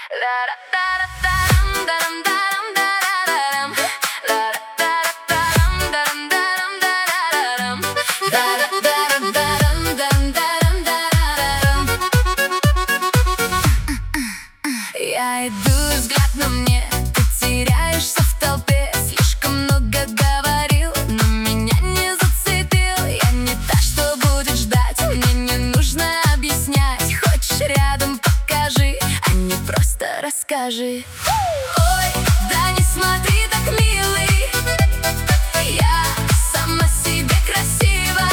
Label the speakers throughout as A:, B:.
A: Я иду, взгляд на мне, ты теряешься в толпе. Слишком много говорил, но меня не зацепил. Я не та, что будет ждать, мне не нужно объяснять. Хочешь рядом, покажи, а не просто расскажи. Ой, да не смотри так, милый, я сама себе красива.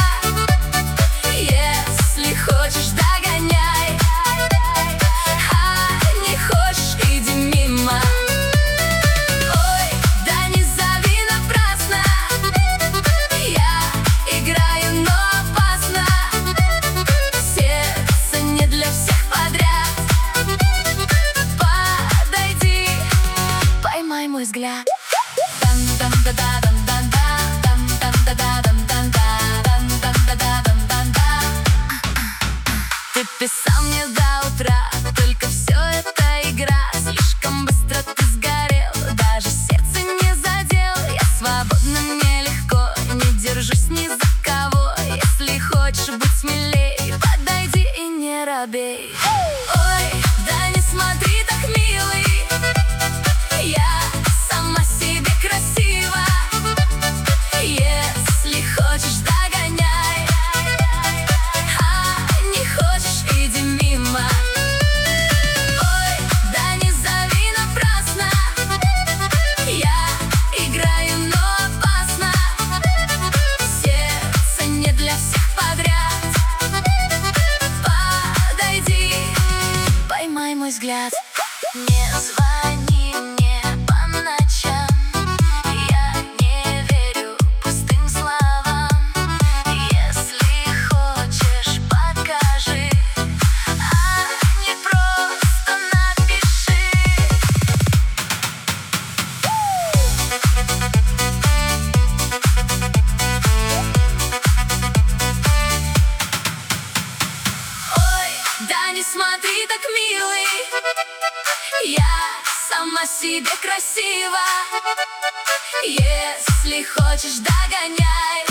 A: Если хочешь, догоняй, а не хочешь, иди мимо. Ой, да не зови напрасно, я играю, но опасно. Сердце не для всех подряд. Подойди, поймай мой взгляд. Ты писал мне до утра, только все это игра. Слишком быстро ты сгорел, даже сердце не задел. Я свободна, мне легко, не держусь ни за кого. Если хочешь быть смелей, подойди и не робей. Ой, да не смотри так, милый, я сама себе красива. Если хочешь, догоняй, а не хочешь, иди мимо. Ой, да не зови напрасно, я играю, но опасно. Сердце не для всех подряд. Подойди, поймай мой взгляд. Не звони мне по ночам, я не верю пустым словам. Если хочешь, покажи, а не просто напиши. Ой, да не смотри так, милый, я сама себе красива. Если хочешь, догоняй,